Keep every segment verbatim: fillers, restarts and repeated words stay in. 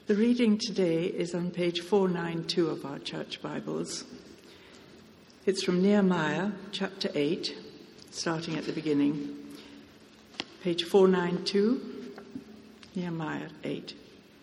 The reading today is on page four ninety-two of our church Bibles. It's from Nehemiah chapter eight, starting at the beginning. Page four ninety-two, Nehemiah eight.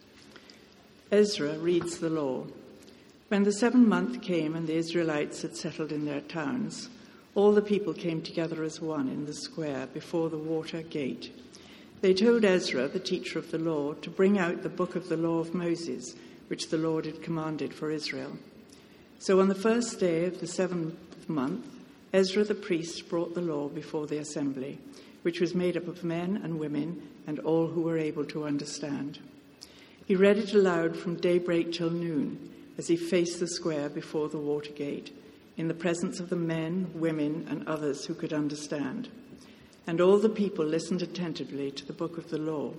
Ezra reads the law. When the seventh month came and the Israelites had settled in their towns, all the people came together as one in the square before the water gate. They told Ezra, the teacher of the law, to bring out the book of the law of Moses, which the Lord had commanded for Israel. So on the first day of the seventh month, Ezra the priest brought the law before the assembly, which was made up of men and women and all who were able to understand. He read it aloud from daybreak till noon, as he faced the square before the water gate, in the presence of the men, women, and others who could understand. And all the people listened attentively to the book of the law.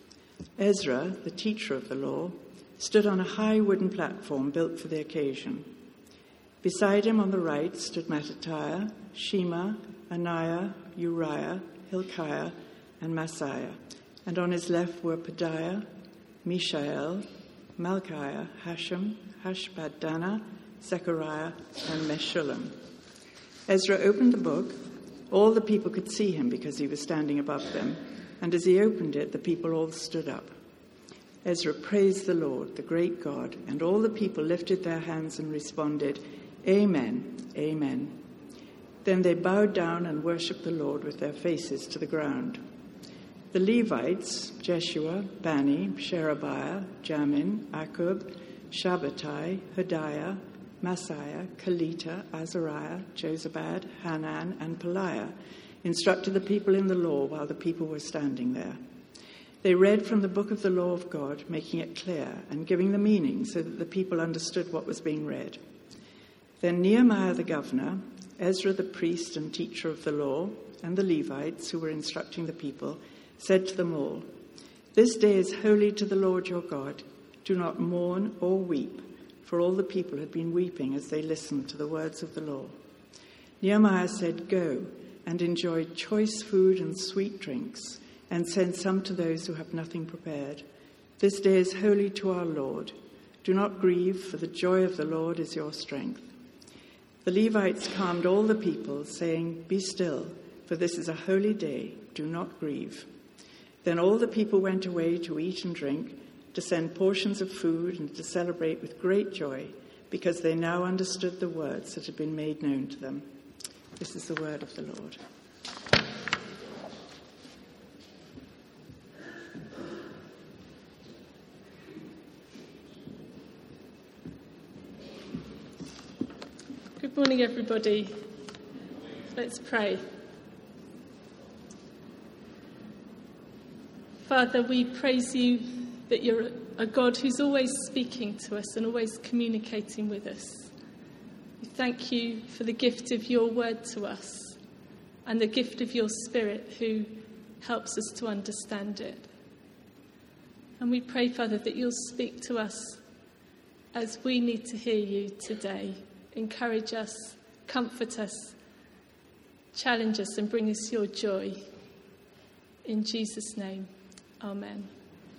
Ezra, the teacher of the law, stood on a high wooden platform built for the occasion. Beside him on the right stood Mattithiah, Shema, Ananiah, Uriah, Hilkiah, and Maaseiah. And on his left were Pedaiah, Mishael, Malchiah, Hashem, Hashbaddanah, Zechariah, and Meshullam. Ezra opened the book. All the people could see him because he was standing above them, and as he opened it, the people all stood up. Ezra praised the Lord, the great God, and all the people lifted their hands and responded, Amen, Amen. Then they bowed down and worshipped the Lord with their faces to the ground. The Levites, Jeshua, Bani, Sherebiah, Jamin, Akkub, Shabbatai, Hodiah, Maaseiah, Kelita, Azariah, Jozabad, Hanan, and Pelaiah, instructed the people in the law while the people were standing there. They read from the book of the law of God, making it clear and giving the meaning so that the people understood what was being read. Then Nehemiah the governor, Ezra the priest and teacher of the law, and the Levites who were instructing the people, said to them all, This day is holy to the Lord your God. Do not mourn or weep. For all the people had been weeping as they listened to the words of the law. Nehemiah said, Go and enjoy choice food and sweet drinks, and send some to those who have nothing prepared. This day is holy to our Lord. Do not grieve, for the joy of the Lord is your strength. The Levites calmed all the people, saying, Be still, for this is a holy day. Do not grieve. Then all the people went away to eat and drink, to send portions of food and to celebrate with great joy, because they now understood the words that had been made known to them. This is the word of the Lord. Good morning, everybody. Let's pray. Father, we praise you that you're a God who's always speaking to us and always communicating with us. We thank you for the gift of your word to us and the gift of your Spirit who helps us to understand it. And we pray, Father, that you'll speak to us as we need to hear you today. Encourage us, comfort us, challenge us, and bring us your joy. In Jesus' name, amen.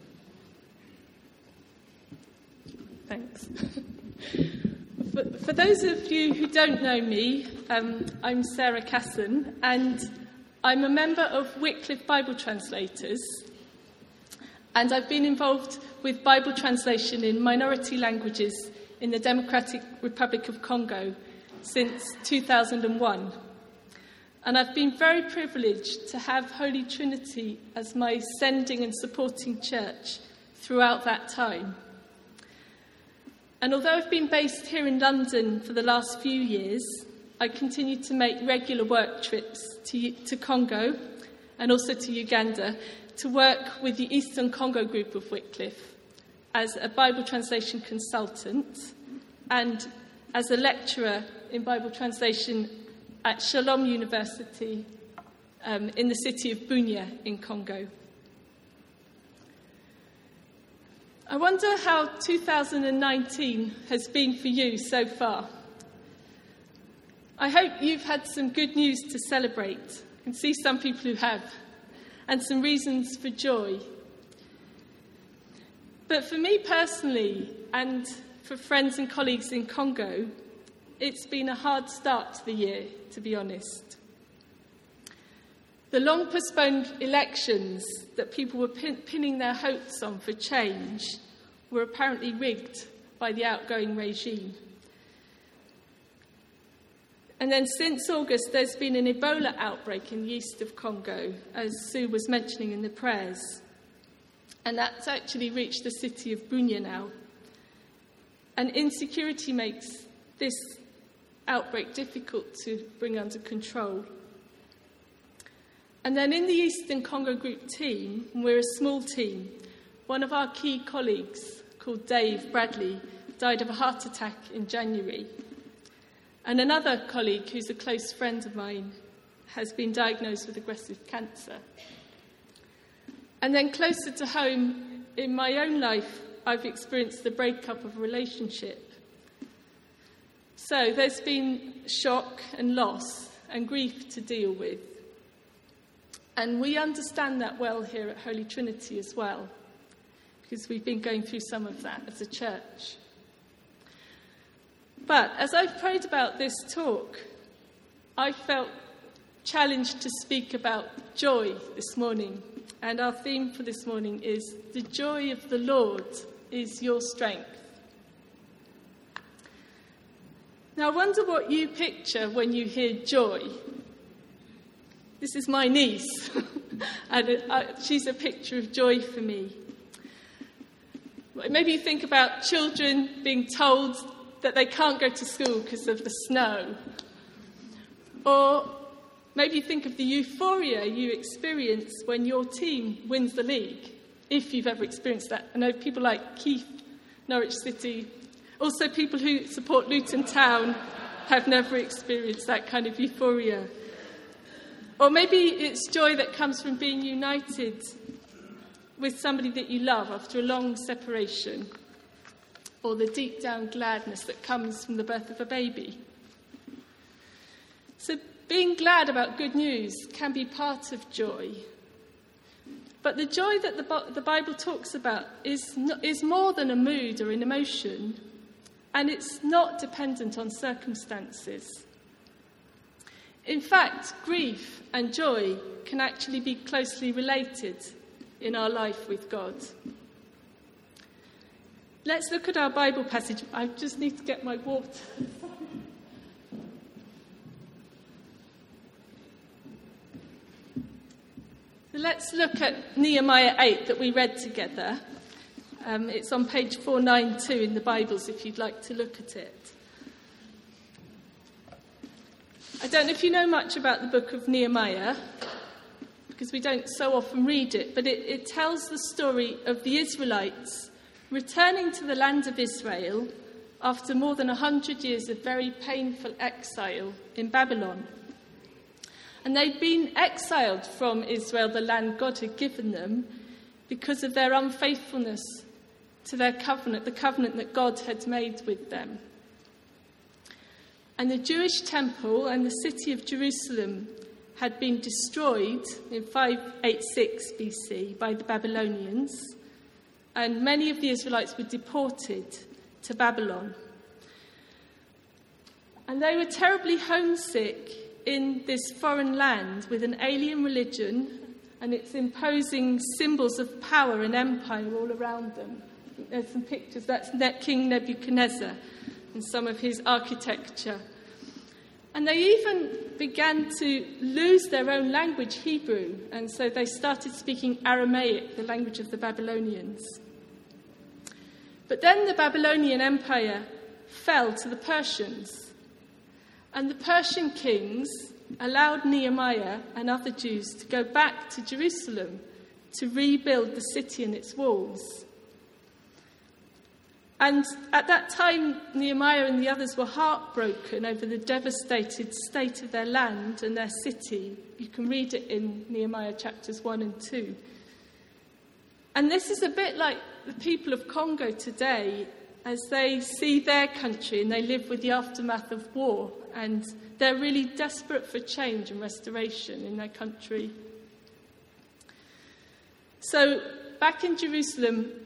Thanks. for, for those of you who don't know me, um, I'm Sarah Casson, and I'm a member of Wycliffe Bible Translators, and I've been involved with Bible translation in minority languages in the Democratic Republic of Congo since two thousand one. And I've been very privileged to have Holy Trinity as my sending and supporting church throughout that time. And although I've been based here in London for the last few years, I continue to make regular work trips to, to Congo and also to Uganda to work with the Eastern Congo group of Wycliffe as a Bible translation consultant and as a lecturer in Bible translation at Shalom University um, in the city of Bunia in Congo. I wonder how two thousand nineteen has been for you so far. I hope you've had some good news to celebrate. I can see some people who have, and some reasons for joy. But for me personally, and for friends and colleagues in Congo, it's been a hard start to the year, to be honest. The long postponed elections that people were pin- pinning their hopes on for change were apparently rigged by the outgoing regime. And then since August, there's been an Ebola outbreak in the east of Congo, as Sue was mentioning in the prayers. And that's actually reached the city of Bunia now. And insecurity makes this outbreak difficult to bring under control. And then in the Eastern Congo Group team, we're a small team, one of our key colleagues, called Dave Bradley, died of a heart attack in January. And another colleague, who's a close friend of mine, has been diagnosed with aggressive cancer. And then closer to home, in my own life, I've experienced the breakup of a relationship. So there's been shock and loss and grief to deal with. And we understand that well here at Holy Trinity as well, because we've been going through some of that as a church. But as I've prayed about this talk, I felt challenged to speak about joy this morning. And our theme for this morning is, the joy of the Lord is your strength. Now, I wonder what you picture when you hear joy. This is my niece, and uh, she's a picture of joy for me. Maybe you think about children being told that they can't go to school because of the snow. Or maybe you think of the euphoria you experience when your team wins the league, if you've ever experienced that. I know people like Keith, Norwich City, also people who support Luton Town have never experienced that kind of euphoria. Or maybe it's joy that comes from being united with somebody that you love after a long separation. Or the deep down gladness that comes from the birth of a baby. So being glad about good news can be part of joy. But the joy that the, the Bible talks about is, not, is more than a mood or an emotion, and it's not dependent on circumstances. In fact, grief and joy can actually be closely related in our life with God. Let's look at our Bible passage. I just need to get my water. So let's look at Nehemiah eight that we read together. Um, it's on page four ninety-two in the Bibles if you'd like to look at it. I don't know if you know much about the book of Nehemiah, because we don't so often read it, but it, it tells the story of the Israelites returning to the land of Israel after more than a hundred years of very painful exile in Babylon. And they'd been exiled from Israel, the land God had given them, because of their unfaithfulness to their covenant, the covenant that God had made with them. And the Jewish temple and the city of Jerusalem had been destroyed in five eighty-six B C by the Babylonians, and many of the Israelites were deported to Babylon. And they were terribly homesick in this foreign land with an alien religion and its imposing symbols of power and empire all around them. I think there's some pictures. That's King Nebuchadnezzar and some of his architecture. And they even began to lose their own language, Hebrew, and so they started speaking Aramaic, the language of the Babylonians. But then the Babylonian Empire fell to the Persians, and the Persian kings allowed Nehemiah and other Jews to go back to Jerusalem to rebuild the city and its walls. And at that time, Nehemiah and the others were heartbroken over the devastated state of their land and their city. You can read it in Nehemiah chapters one and two. And this is a bit like the people of Congo today, as they see their country and they live with the aftermath of war, and they're really desperate for change and restoration in their country. So back in Jerusalem,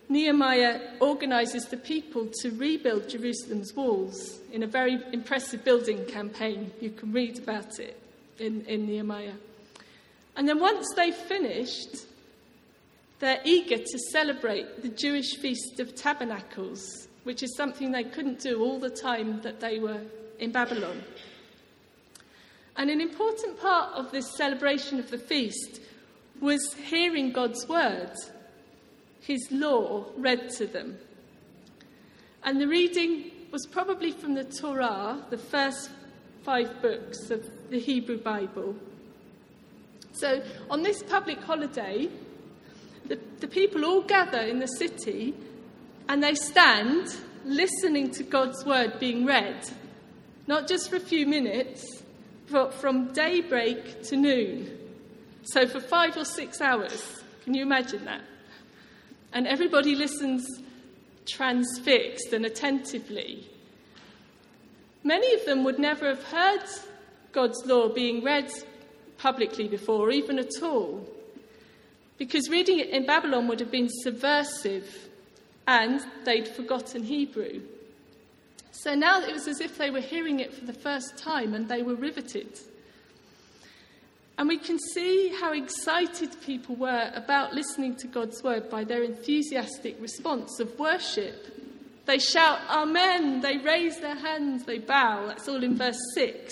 Nehemiah organises the people to rebuild Jerusalem's walls in a very impressive building campaign. You can read about it in, in Nehemiah. And then once they've finished, they're eager to celebrate the Jewish Feast of Tabernacles, which is something they couldn't do all the time that they were in Babylon. And an important part of this celebration of the feast was hearing God's word, his law read to them. And the reading was probably from the Torah, the first five books of the Hebrew Bible. So on this public holiday, the, the people all gather in the city and they stand listening to God's word being read, not just for a few minutes, but from daybreak to noon. So for five or six hours. Can you imagine that? And everybody listens transfixed and attentively. Many of them would never have heard God's law being read publicly before, or even at all, because reading it in Babylon would have been subversive and they'd forgotten Hebrew. So now it was as if they were hearing it for the first time and they were riveted. And we can see how excited people were about listening to God's word by their enthusiastic response of worship. They shout, Amen, they raise their hands, they bow. That's all in verse six.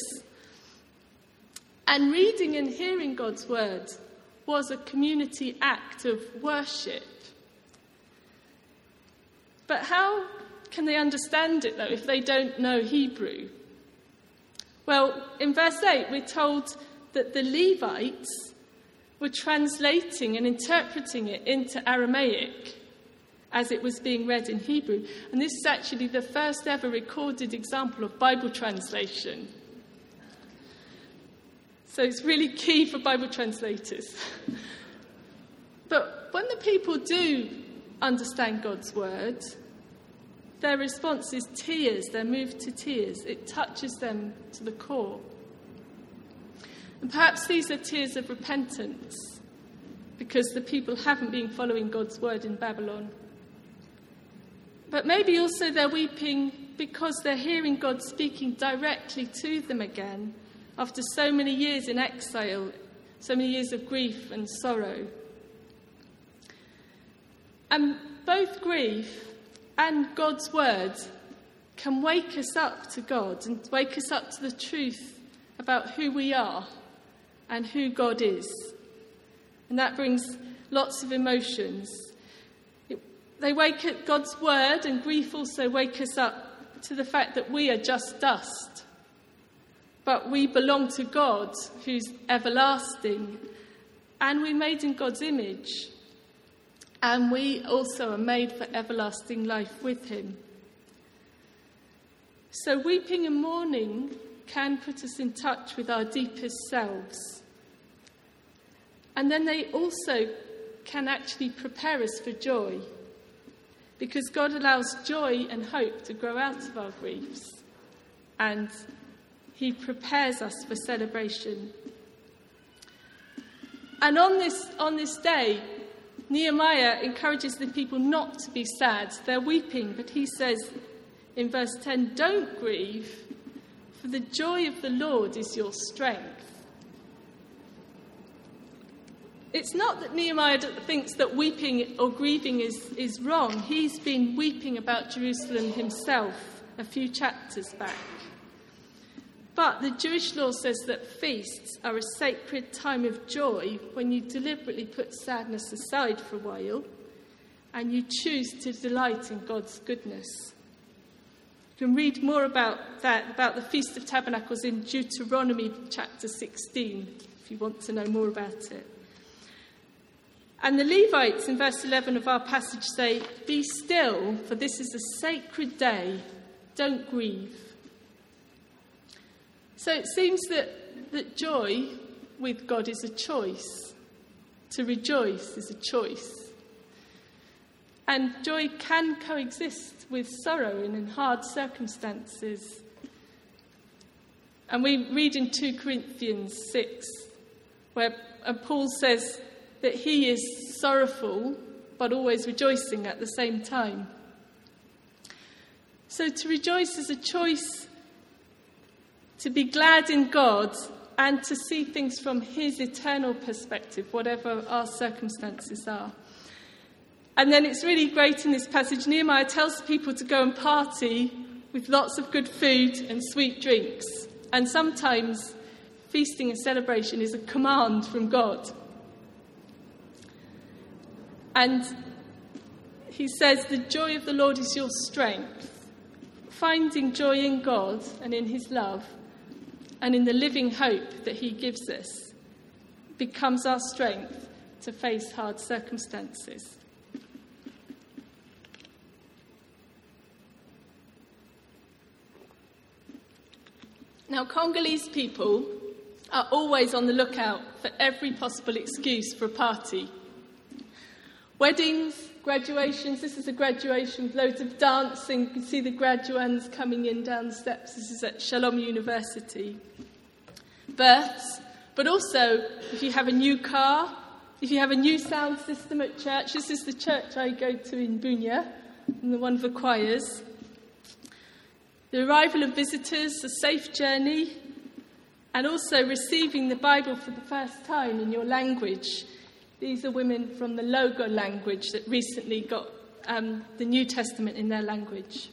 And reading and hearing God's word was a community act of worship. But how can they understand it, though, if they don't know Hebrew? Well, in verse eight, we're told that the Levites were translating and interpreting it into Aramaic as it was being read in Hebrew. And this is actually the first ever recorded example of Bible translation. So it's really key for Bible translators. But when the people do understand God's word, their response is tears. They're moved to tears. It touches them to the core. And perhaps these are tears of repentance because the people haven't been following God's word in Babylon. But maybe also they're weeping because they're hearing God speaking directly to them again after so many years in exile, so many years of grief and sorrow. And both grief and God's word can wake us up to God and wake us up to the truth about who we are and who God is. And that brings lots of emotions. It, they wake up, God's word and grief also wake us up to the fact that we are just dust. But we belong to God, who's everlasting, and we're made in God's image. And we also are made for everlasting life with him. So weeping and mourning can put us in touch with our deepest selves. And then they also can actually prepare us for joy, because God allows joy and hope to grow out of our griefs. And he prepares us for celebration. And on this, on this day, Nehemiah encourages the people not to be sad. They're weeping, but he says in verse ten, don't grieve, for the joy of the Lord is your strength. It's not that Nehemiah thinks that weeping or grieving is, is wrong. He's been weeping about Jerusalem himself a few chapters back. But the Jewish law says that feasts are a sacred time of joy when you deliberately put sadness aside for a while and you choose to delight in God's goodness. You can read more about that, about the Feast of Tabernacles, in Deuteronomy chapter sixteen, if you want to know more about it. And the Levites in verse eleven of our passage say, be still, for this is a sacred day. Don't grieve. So it seems that, that joy with God is a choice. To rejoice is a choice. And joy can coexist with sorrow and in hard circumstances. And we read in two Corinthians six, where Paul says that he is sorrowful but always rejoicing at the same time. So to rejoice is a choice to be glad in God and to see things from his eternal perspective, whatever our circumstances are. And then it's really great in this passage. Nehemiah tells people to go and party with lots of good food and sweet drinks. And sometimes feasting and celebration is a command from God. And he says, the joy of the Lord is your strength. Finding joy in God and in his love and in the living hope that he gives us becomes our strength to face hard circumstances. Now, Congolese people are always on the lookout for every possible excuse for a party. Weddings, graduations. This is a graduation with loads of dancing. You can see the graduands coming in down the steps. This is at Shalom University. Births, but also if you have a new car, if you have a new sound system at church. This is the church I go to in Bunia, and the one for choirs. The arrival of visitors, a safe journey, and also receiving the Bible for the first time in your language. These are women from the Logo language that recently got um, the New Testament in their language.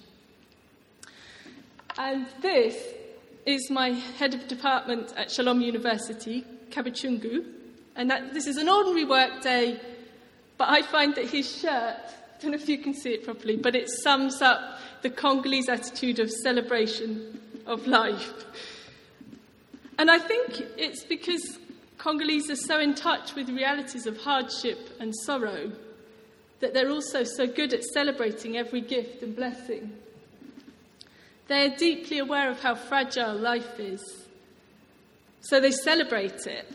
And this is my head of department at Shalom University, Kabachungu. And that, this is an ordinary work day, but I find that his shirt, I don't know if you can see it properly, but it sums up the Congolese attitude of celebration of life. And I think it's because Congolese are so in touch with realities of hardship and sorrow that they're also so good at celebrating every gift and blessing. They are deeply aware of how fragile life is, so they celebrate it.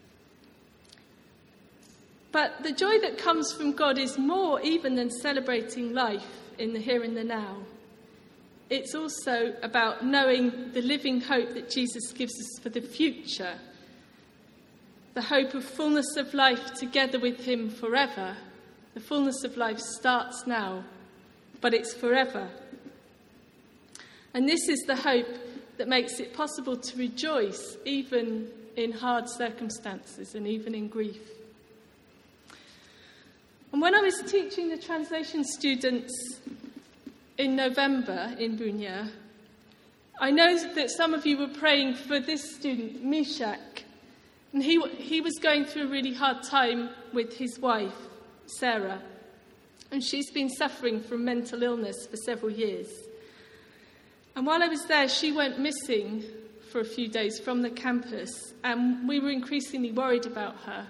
But the joy that comes from God is more even than celebrating life in the here and the now. It's also about knowing the living hope that Jesus gives us for the future. The hope of fullness of life together with him forever. The fullness of life starts now, but it's forever. And this is the hope that makes it possible to rejoice even in hard circumstances and even in grief. And when I was teaching the translation students in November in Bunia, I know that some of you were praying for this student, Mishak. And he, he was going through a really hard time with his wife, Sarah. And she's been suffering from mental illness for several years. And while I was there, she went missing for a few days from the campus. And we were increasingly worried about her.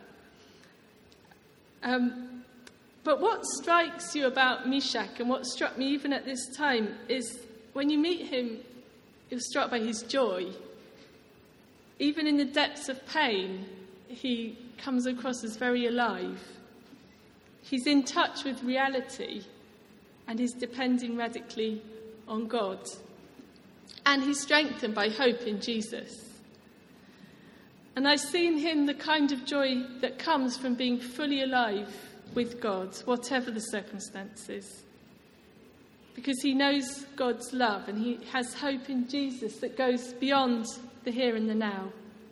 Um, but what strikes you about Mishak, and what struck me even at this time, is when you meet him, you're struck by his joy. Even in the depths of pain, he comes across as very alive. He's in touch with reality, and he's depending radically on God. And he's strengthened by hope in Jesus. And I see in him the kind of joy that comes from being fully alive with God, whatever the circumstances. Because he knows God's love, and he has hope in Jesus that goes beyond the here and the now.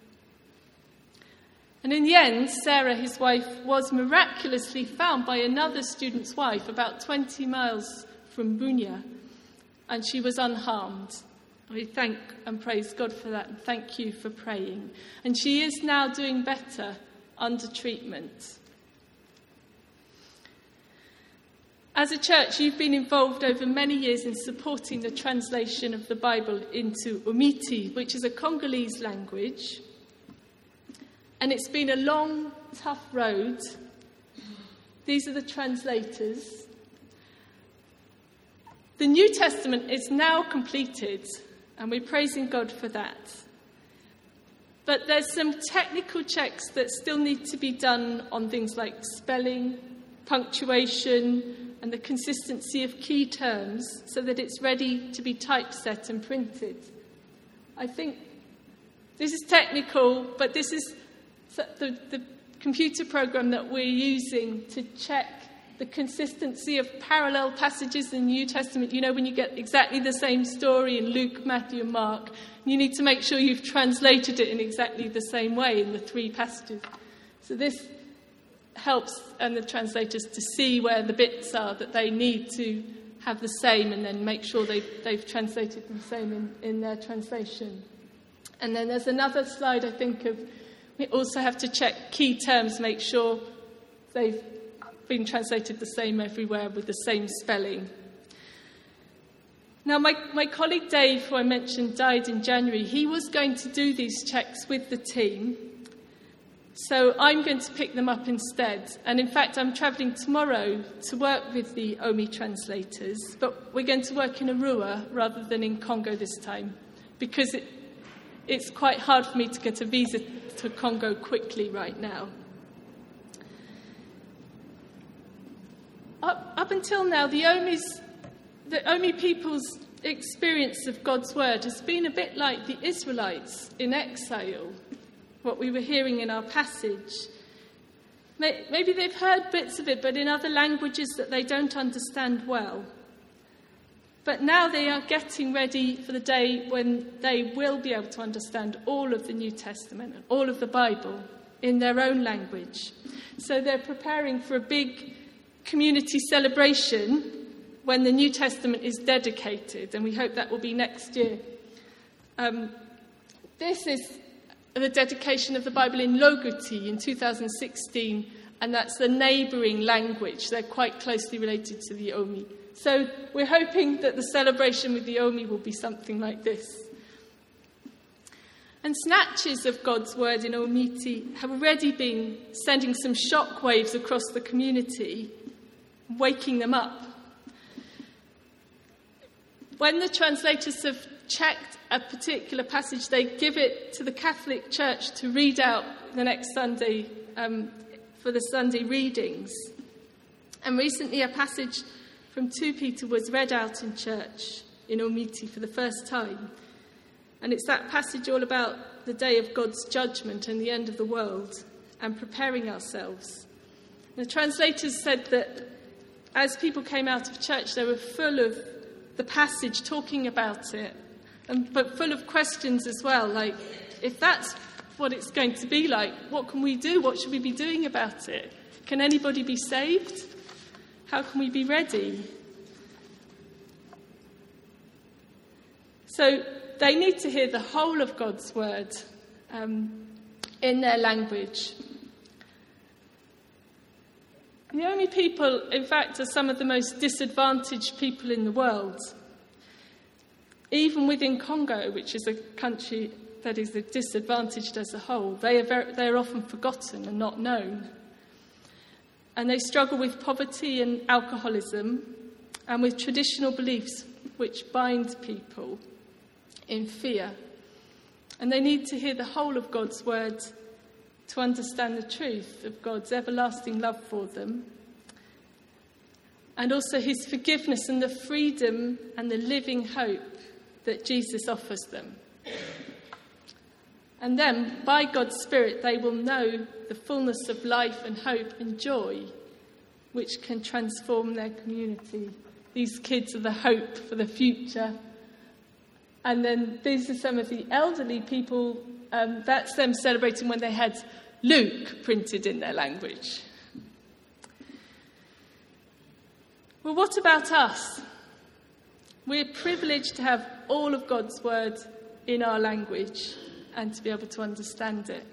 And in the end, Sarah, his wife, was miraculously found by another student's wife about twenty miles from Bunia, and she was unharmed. We thank and praise God for that, and thank you for praying. And she is now doing better under treatment. As a church, you've been involved over many years in supporting the translation of the Bible into Umiti, which is a Congolese language. And it's been a long, tough road. These are the translators. The New Testament is now completed, and we're praising God for that. But there's some technical checks that still need to be done on things like spelling, punctuation, and the consistency of key terms so that it's ready to be typeset and printed. I think this is technical, but this is the, the computer program that we're using to check the consistency of parallel passages in the New Testament. You know, when you get exactly the same story in Luke, Matthew and Mark, you need to make sure you've translated it in exactly the same way in the three passages. So this helps and the translators to see where the bits are that they need to have the same, and then make sure they've, they've translated the same in, in their translation. And then there's another slide, I think, of we also have to check key terms, make sure they've been translated the same everywhere with the same spelling. Now, my, my colleague Dave, who I mentioned, died in January. He was going to do these checks with the team, so I'm going to pick them up instead. And in fact, I'm travelling tomorrow to work with the Omi translators, but we're going to work in Arua rather than in Congo this time, because it, it's quite hard for me to get a visa to Congo quickly right now. Up, up until now, the Omi's, the Omi people's experience of God's word has been a bit like the Israelites in exile, what we were hearing in our passage. Maybe they've heard bits of it, but in other languages that they don't understand well. But now they are getting ready for the day when they will be able to understand all of the New Testament and all of the Bible in their own language. So they're preparing for a big community celebration when the New Testament is dedicated, and we hope that will be next year. Um, this is the dedication of the Bible in Logoti in two thousand sixteen, and that's the neighbouring language. They're quite closely related to the Omi. So we're hoping that the celebration with the Omi will be something like this. And snatches of God's word in Omiti have already been sending some shockwaves across the community, waking them up. When the translators have checked a particular passage, they give it to the Catholic Church to read out the next Sunday um, for the Sunday readings. And recently a passage from Second Peter was read out in church in Omiti for the first time. And it's that passage all about the day of God's judgment and the end of the world and preparing ourselves. The translators said that as people came out of church, they were full of the passage talking about it, and, but full of questions as well, like, if that's what it's going to be like, what can we do? What should we be doing about it? Can anybody be saved? How can we be ready? So they need to hear the whole of God's word um, in their language. The Omi people, in fact, are some of the most disadvantaged people in the world. Even within Congo, which is a country that is disadvantaged as a whole, they are, very, they are often forgotten and not known. And they struggle with poverty and alcoholism and with traditional beliefs which bind people in fear. And they need to hear the whole of God's word to understand the truth of God's everlasting love for them, and also his forgiveness and the freedom and the living hope that Jesus offers them. And then, by God's Spirit, they will know the fullness of life and hope and joy which can transform their community. These kids are the hope for the future. And then these are some of the elderly people. Um, that's them celebrating when they had Luke printed in their language. Well, what about us? We're privileged to have all of God's word in our language and to be able to understand it.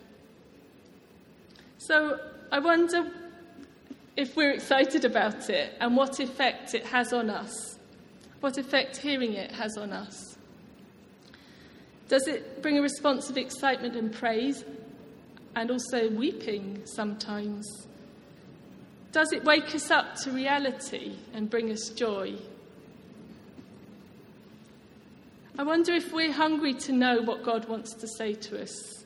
So I wonder if we're excited about it and what effect it has on us, what effect hearing it has on us. Does it bring a response of excitement and praise, and also weeping sometimes? Does it wake us up to reality and bring us joy? I wonder if we're hungry to know what God wants to say to us.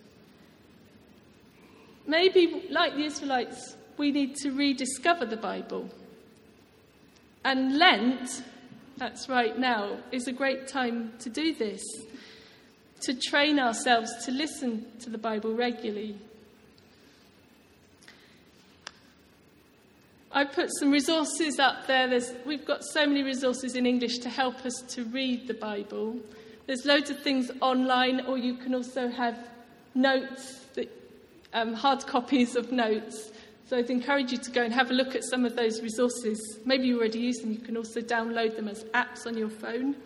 Maybe, like the Israelites, we need to rediscover the Bible. And Lent, that's right now, is a great time to do this, to train ourselves to listen to the Bible regularly. I put some resources up there. There's, we've got so many resources in English to help us to read the Bible. There's loads of things online, or you can also have notes, that, um, hard copies of notes. So I'd encourage you to go and have a look at some of those resources. Maybe you already use them. You can also download them as apps on your phone.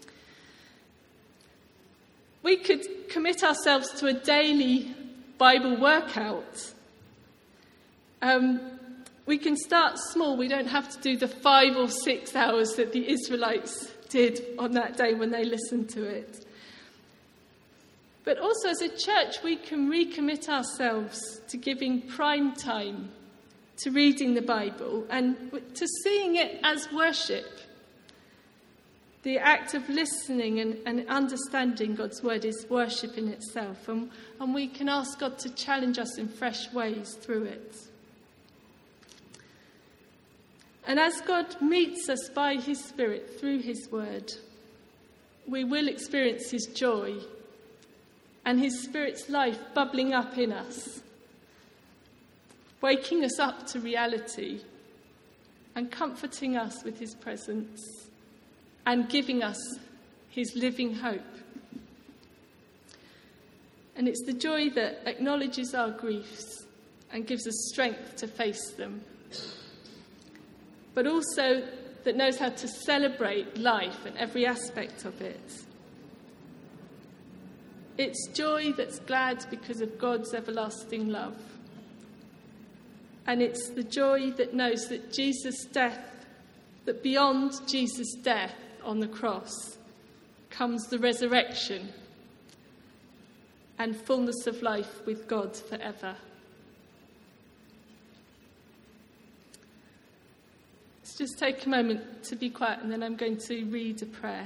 We could commit ourselves to a daily Bible workout. Um, we can start small. We don't have to do the five or six hours that the Israelites did on that day when they listened to it. But also as a church, we can recommit ourselves to giving prime time to reading the Bible and to seeing it as worship. The act of listening and, and understanding God's word is worship in itself. And, and we can ask God to challenge us in fresh ways through it. And as God meets us by his Spirit through his word, we will experience his joy and his Spirit's life bubbling up in us, waking us up to reality and comforting us with his presence and giving us his living hope. And it's the joy that acknowledges our griefs and gives us strength to face them, but also that knows how to celebrate life and every aspect of it. It's joy that's glad because of God's everlasting love. And it's the joy that knows that Jesus' death, that beyond Jesus' death on the cross comes the resurrection and fullness of life with God forever. Let's just take a moment to be quiet, and then I'm going to read a prayer.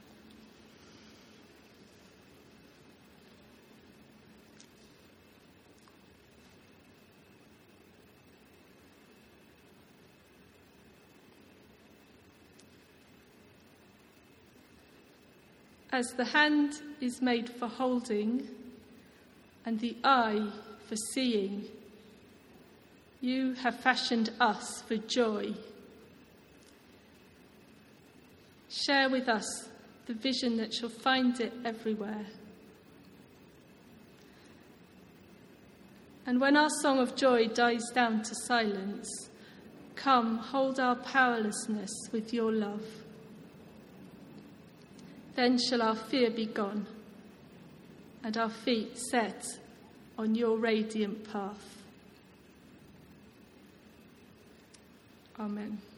As the hand is made for holding and the eye for seeing, you have fashioned us for joy. Share with us the vision that shall find it everywhere. And when our song of joy dies down to silence, come, hold our powerlessness with your love. Then shall our fear be gone, and our feet set on your radiant path. Amen.